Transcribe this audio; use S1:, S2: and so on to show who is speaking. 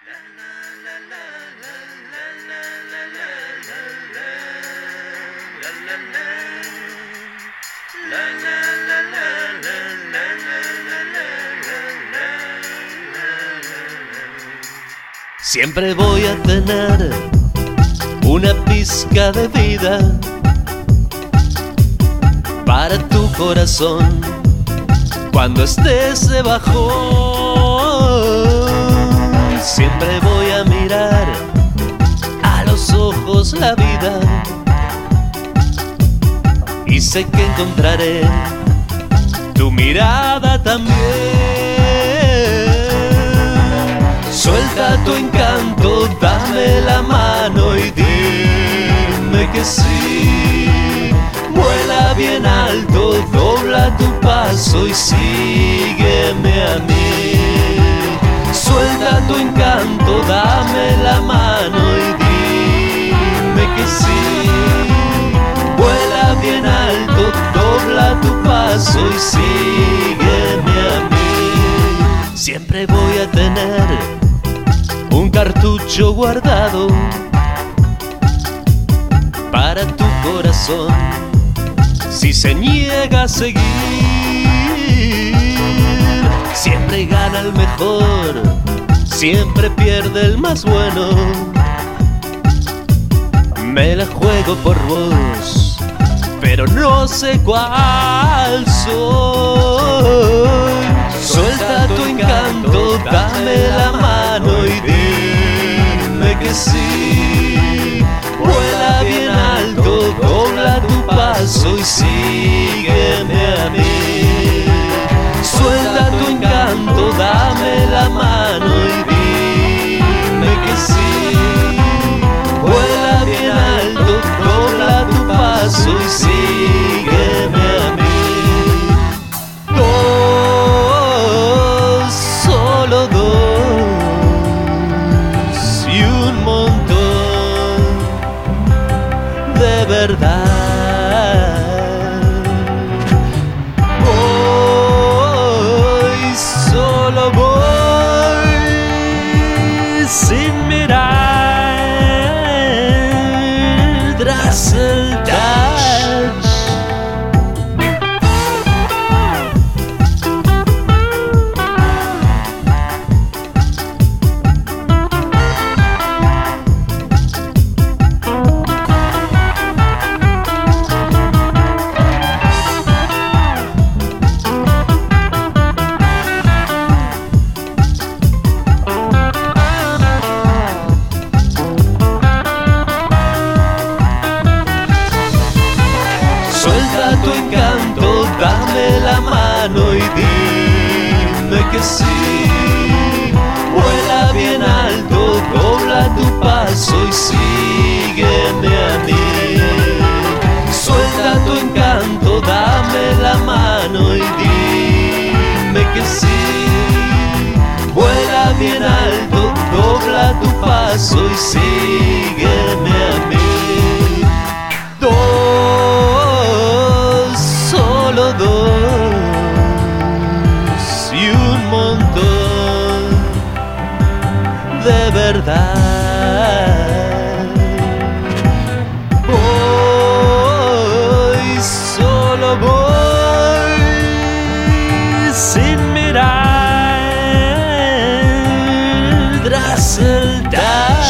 S1: Siempre voy a tener una pizca de vida para tu corazón cuando estés de bajón. Siempre voy a mirar a los ojos la vida y sé que encontraré tu mirada también. Suelta tu encanto, dame la mano y dime que sí. Vuela bien alto, dobla tu paso y sígueme a mí. Suelta tu encanto, dame la mano y dime que sí. Vuela bien alto, dobla tu paso y sígueme a mí. Siempre voy a tener un cartucho guardado para tu corazón si se niega a seguir. Siempre gana el mejor, siempre pierde el más bueno. Me la juego por vos, pero no sé cuál soy. Suelta tu encanto, dame la mano y dime que sí. Vuela bien alto, dobla tu paso y sígueme a mí. Suelta tu encanto, dame la mano y dime que sí. Vuela bien alto, dobla tu paso y sígueme a mí. Dos, solo dos y un montón de verdad. Voy, solo voy sin mirar tras el touch. Suelta tu encanto, dame la mano y dime que sí. Vuela bien alto, dobla tu paso y sígueme a mí. Suelta tu encanto, dame la mano y dime que sí. Vuela bien alto, dobla tu paso y sígueme a mí. Solo dos y un montón de verdad. Voy, solo voy sin mirar tras el